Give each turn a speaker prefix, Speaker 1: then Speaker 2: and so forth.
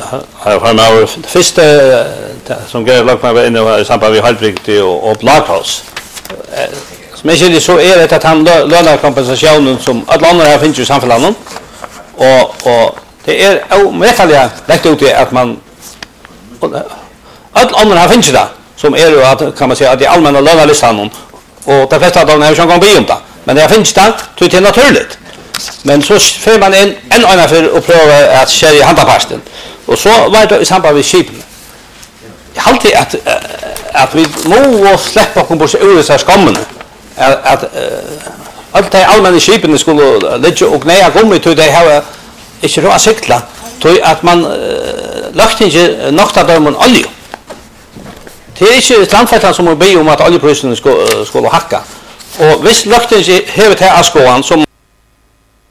Speaker 1: har man första som grejer lagman var inne i samband med Halbrygd och Blackhouse. Som jag ser så är det att han lönar kompensationen som alla andra här finns i samhället och det är omättliga rätt ut att man alla andra här finns det som är ju att kan man säga att det allmänna lönelistan och de flesta av dem har ju gått på det men det finns det till det naturligt. Men så får man en annan för att pröva att köra handapasten. Och så var det i samband med skipen. Jag har alltid att vi må släppa på ur så skammen. Att allt det allmänna skipen skulle ligga och nära gummi till det här inte då att cykla. Till att man lagt inte nokta dem olja. Det är inte landfällan som be om att oljepriserna skulle hacka. Och visst lagt inte hävet här askoan som